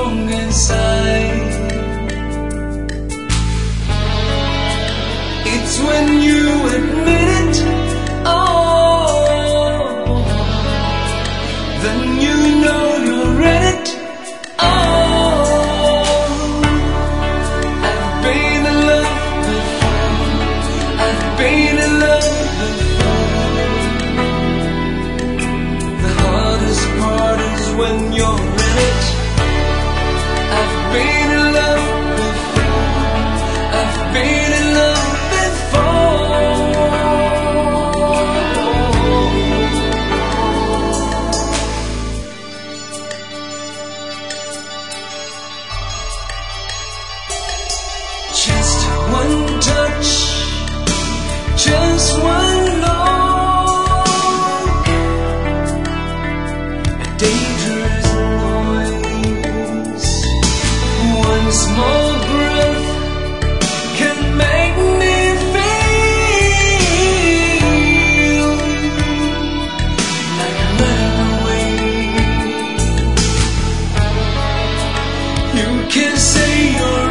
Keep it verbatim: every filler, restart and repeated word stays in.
strong inside. It's when you admit it, oh, then you know you're in it. Oh, I've been in love before. I've been in love before. The hardest part is when you're in it. I've been in love before. I've been in love just one touch, just one look, a dangerous noise, one small breath can make me feel like running away. You can say you're